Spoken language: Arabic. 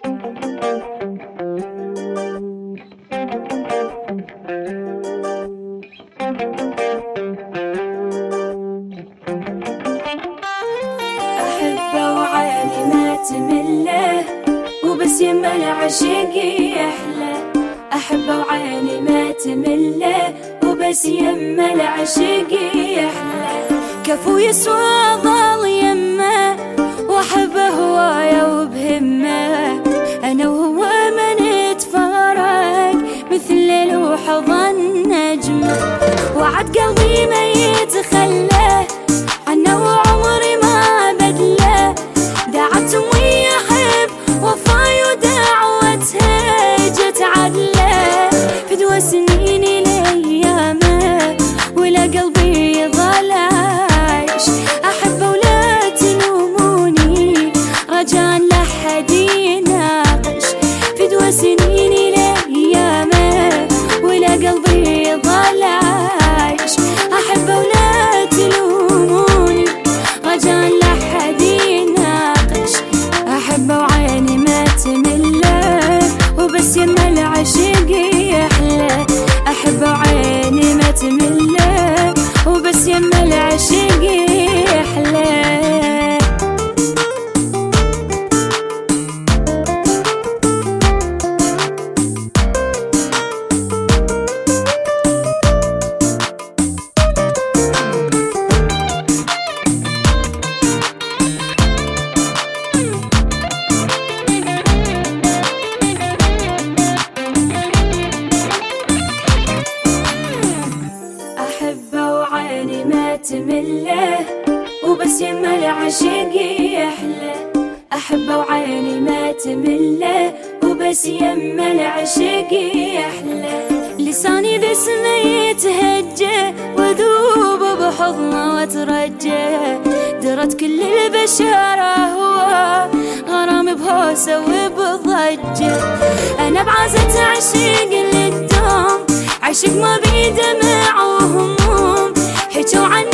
أحبه وعيني ما تمله وبس يما العشق يحلى. أحبه وعيني ما تمله وبس يما العشق يحلى. كفو يسوى ظل يمه وأحبه هوايا وبهمه. أنا وهو ما نتفارق مثل لوح النجمة. وعد قلبي ما يتخلى عنه وعمري ما بدله. دعت أمي أحب وفاي ودعوتها جت عدله. فدوى سنيني لأيامه ولا قلبي يظل عايش. أحبه ولا تلوموني رجاء لا حد يناقش. فدوى سنيني لأيامه ولا قلبي يظل عايش. أحبه ولا تلوموني رجاء لا حد يناقش. أحبه وعيني ما تمله وبس يما العشق يحلى. أحبه وعيني ما تمله وبس يما العشق يحلى. أحبه وعيني ما تمله وبس يما العشق يحلى. أحبه وعيني ما تمله وبس يما العشق يحلى. لساني باسمه يتهجى وذوب بحضنه واترجى. درت كل البشرة هو غرام بهوسة وبضجة. أنا بعزة عشق للدوم عشق ما بيدمع وهموم. حكوا عني